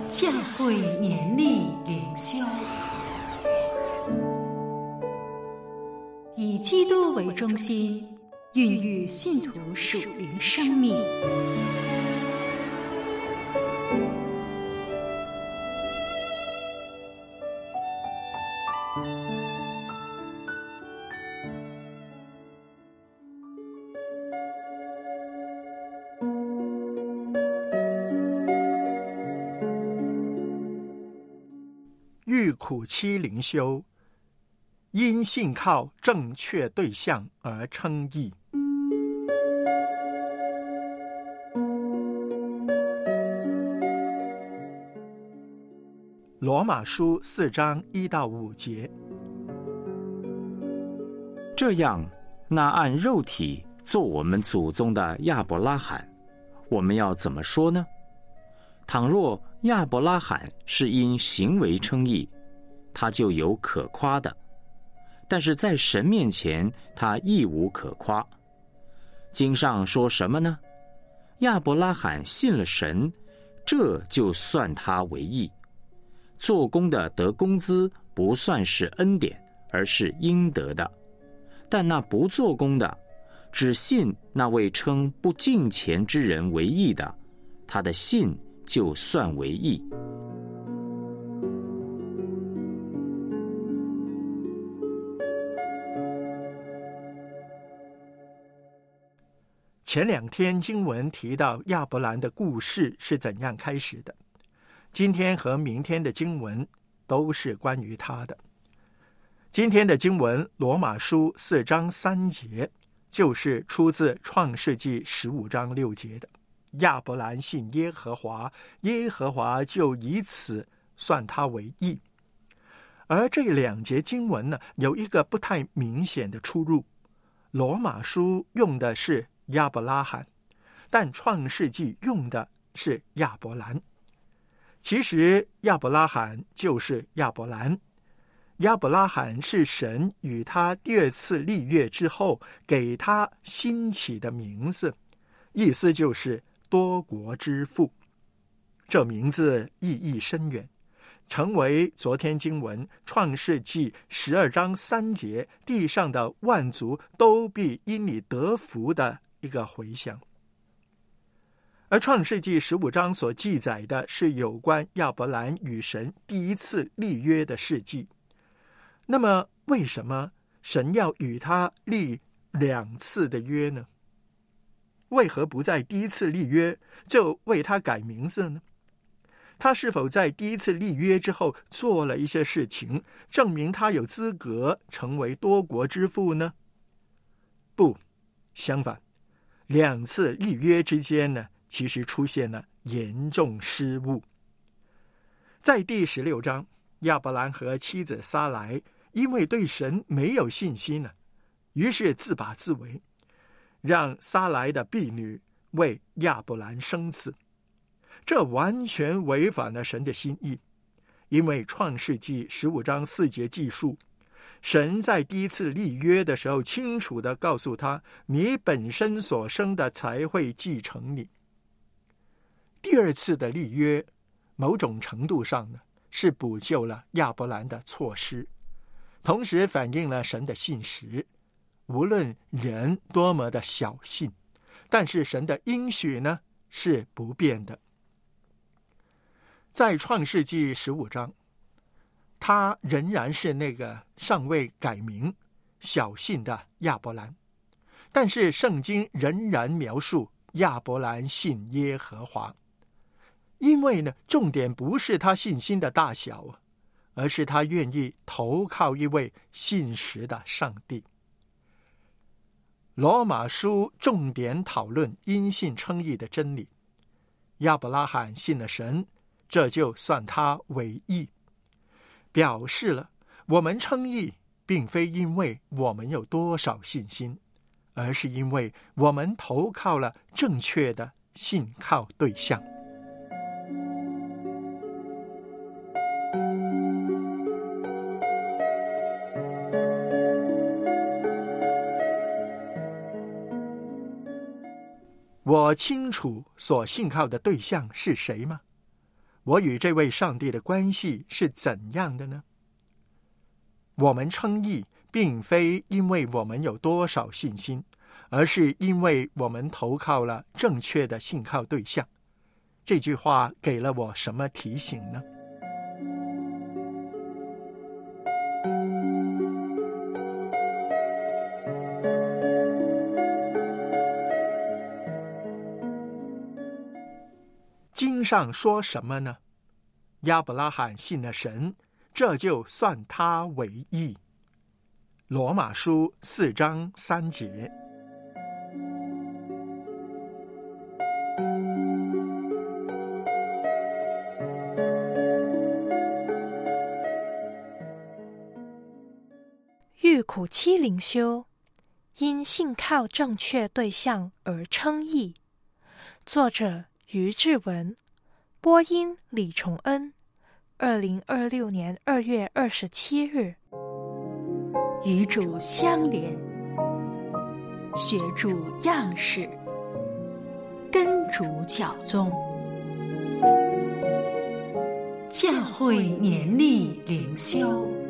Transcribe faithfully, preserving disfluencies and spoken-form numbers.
教会年历灵修，以基督为中心，孕育信徒属灵生命。 遇苦期灵修，因信靠正确对象而称义。罗马书四章一到五节。 这样，那按肉体做我们祖宗的亚伯拉罕，我们要怎么说呢？倘若亚伯拉罕是因行为称义，他就有可夸的；但是在神面前，他亦无可夸。经上说什么呢？亚伯拉罕信了神，这就算他为义。做工的得工资，不算是恩典，而是应得的；但那不做工的，只信那位称不敬虔之人为义的，他的信就算为义。 前两天经文提到亚伯兰的故事是怎样开始的，今天和明天的经文都是关于他的。今天的经文罗马书四章三节，就是出自创世纪十五章六节的。亚伯兰信耶和华，耶和华就以此算他为义。而这两节经文呢，有一个不太明显的出入。罗马书用的是亚伯拉罕，但创世纪用的是亚伯兰。其实亚伯拉罕就是亚伯兰，亚伯拉罕是神与他第二次立约之后给他新起的名字，意思就是多国之父。这名字意义深远，成为昨天经文创世纪十二章三节，地上的万族都必因你得福的一个回响。而创世纪十五章所记载的是有关亚伯兰与神第一次立约的事迹。那么为什么神要与他立两次的约呢？为何不在第一次立约就为他改名字呢？他是否在第一次立约之后做了一些事情，证明他有资格成为多国之父呢？不，相反，两次立约之间呢，其实出现了严重失误。在第十六章，亚伯兰和妻子撒莱因为对神没有信心呢，于是自把自为，让撒莱的婢女为亚伯兰生子。这完全违反了神的心意，因为创世纪十五章四节记述，神在第一次立约的时候清楚地告诉他，你本身所生的才会继承你。第二次的立约某种程度上呢，是补救了亚伯兰的错失，同时反映了神的信实。无论人多么的小信，但是神的应许呢，是不变的。在创世纪十五章，他仍然是那个尚未改名小信的亚伯兰，但是圣经仍然描述亚伯兰信耶和华，因为呢，重点不是他信心的大小，而是他愿意投靠一位信实的上帝。罗马书重点讨论因信称义的真理，亚伯拉罕信了神，这就算他为义，表示了我们称义并非因为我们有多少信心，而是因为我们投靠了正确的信靠对象。我清楚所信靠的对象是谁吗？ 我与这位上帝的关系是怎样的呢？我们称义，并非因为我们有多少信心，而是因为我们投靠了正确的信靠对象。这句话给了我什么提醒呢？经上说什么呢？亚伯拉罕信了神，这就算他为义。罗马书四章三节。 遇苦期灵修，因信靠正确对象而称义。作者于志文，播音李崇恩。二零二六年二月二十七日。 与主相连，学主样式，跟主教宗，教会年历灵修。